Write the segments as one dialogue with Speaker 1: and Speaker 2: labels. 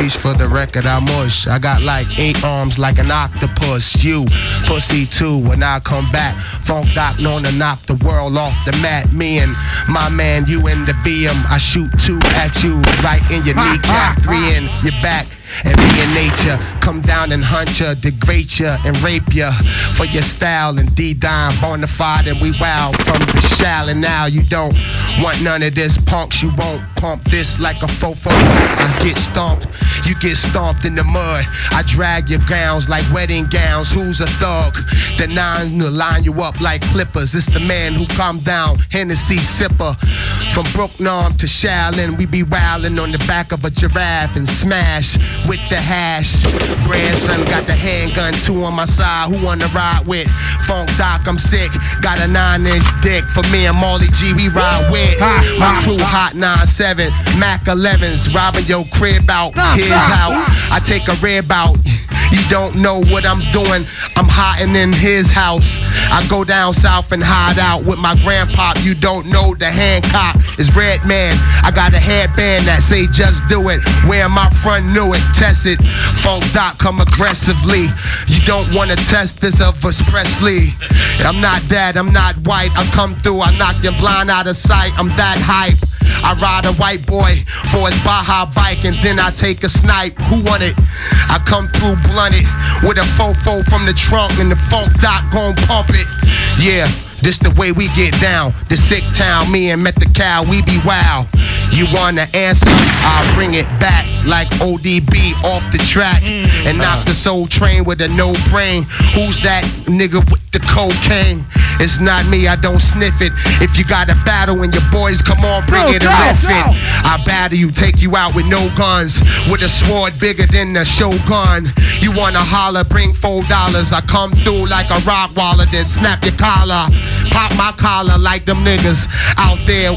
Speaker 1: Freeze for the record, I mush. I got like 8 arms like an octopus. You, pussy too, when I come back. Funk Doc known to knock the world off the mat. Me and my man, you in the BM. I shoot 2 at you, right in your kneecap, 3 in your back. And me and nature come down and hunt ya, degrade ya, and rape ya for your style and D-Dime bonafide, and we wow from the shall. And now you don't want none of this punks. You won't pump this like a fofo. I get stomped, you get stomped in the mud. I drag your gowns like wedding gowns. Who's a thug? The 9 will line you up like clippers. It's the man who calm down, Hennessy sipper. From Brooknarm to Shaolin, we be wildin' on the back of a giraffe and smash with the hash. Grandson got the handgun, 2 on my side. Who wanna ride with? Funk Doc, I'm sick. Got a 9-inch dick for me and Molly G. We ride with my crew, Hot 97, Mac 11s, robbing your crib out, his out. I take a rib out. You don't know what I'm doing. I'm hiding in his house. I go down south and hide out with my grandpa. You don't know the Hancock is Red Man. I got a headband that say just do it. Where my front knew it, test it. Funk Doc come aggressively. You don't wanna test this of us Presley. I'm not that, I'm not white. I come through, I knock your blind out of sight. I'm that hype. I ride a white boy for his Baja bike and then I take a snipe. Who want it? I come through blunted with a fofo from the trunk and the Funk Doc gon' pump it. Yeah, this the way we get down. The sick town, me and Met the Cow, we be wild. You want the answer? I'll bring it back like ODB off the track and knock the Soul Train with a no brain. Who's that nigga with the cocaine? It's not me, I don't sniff it. If you got a battle and your boys, come on, bring it and lift it. I battle you, take you out with no guns, with a sword bigger than the Shogun. You wanna holler, bring $4. I come through like a rock waller, then snap your collar. Pop my collar like them niggas out there.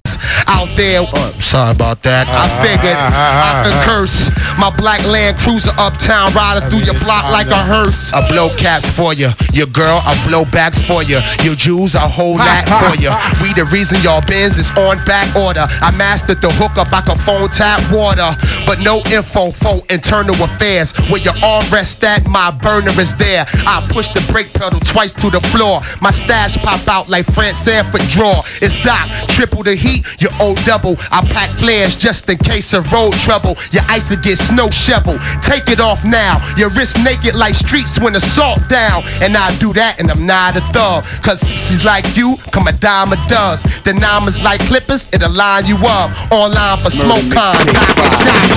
Speaker 1: Sorry about that. I figured I could curse my black Land Cruiser uptown, riding through your block like a hearse. I blow caps for you, your girl. I blow backs for you, your Jews. I hold that for you. We the reason y'all Benz is on back order. I mastered the hookup. I can phone tap water, but no info for internal affairs. Where your armrest at, my burner is there. I push the brake pedal twice to the floor. My stash pop out like Fred Sanford draw. It's Doc, triple the heat. You owe double. I pack flares just in case of road trouble. Your ice will get snow shovel. Take it off now. Your wrist naked like streets when the salt down. And I do that and I'm not a thug. Cause she's like you, come a dime a does. The numbers like clippers, it'll line you up. Online for smoke con, knocking shots.